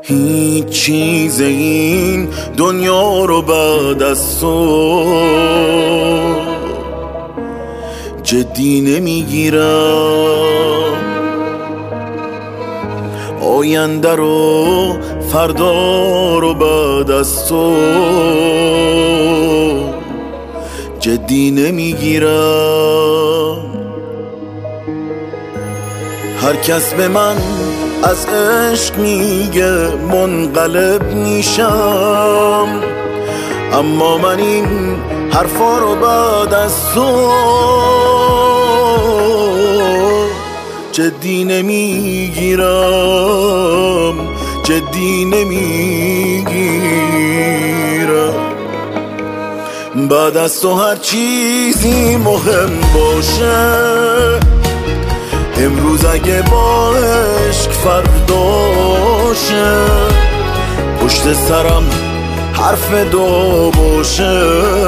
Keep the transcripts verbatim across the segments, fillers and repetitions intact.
هیچ چیز این دنیا رو بعد از تو جدی نمیگیرم. آینده رو فردا رو بعد از تو جدی نمیگیرم. هر کس به من از عشق میگه منقلب میشم، اما من این حرفا رو بعد از تو جدی نمیگیرم، جدی نمیگیرم. بعد از تو هر چیزی مهم باشه، امروز اگه با عشق فرداشه، پشت سرم حرف دو باشه،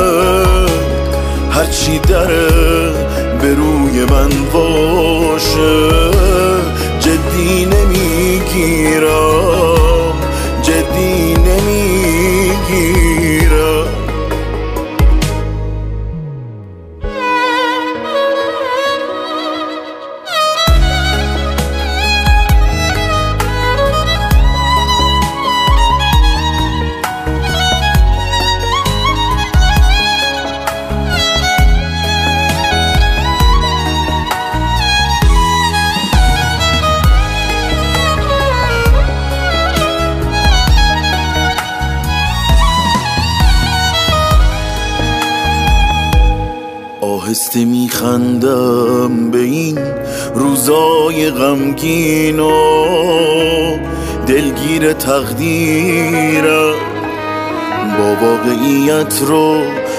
هرچی دره به روی من باشه جدی نمیگیرم، جدی نمیگیرم. آهسته میخندم به این روزای غمگین و دلگیر تقدیرم، با واقعیت رو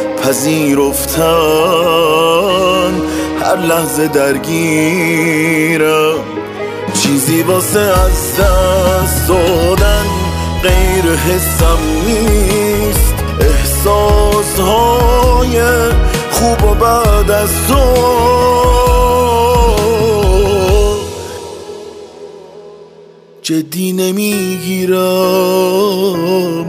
پذیرفتن هر لحظه درگیرم. چیزی واسه از دست دادن غیر حسم نیست، احساسهای خوب و بعد از تو جدی نمیگیرم.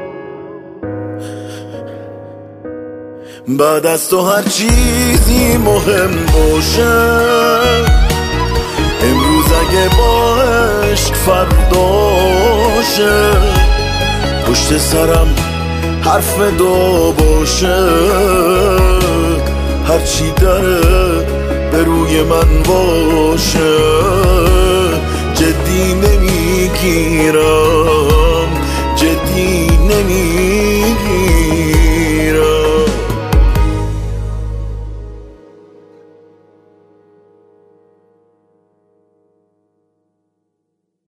بعد از تو هر چیزی مهم باشه، امروز اگه با عشق فرداشه، پشت سرم حرف دو باشه، هرچی داره به روی من باشه جدی نمیگیرم.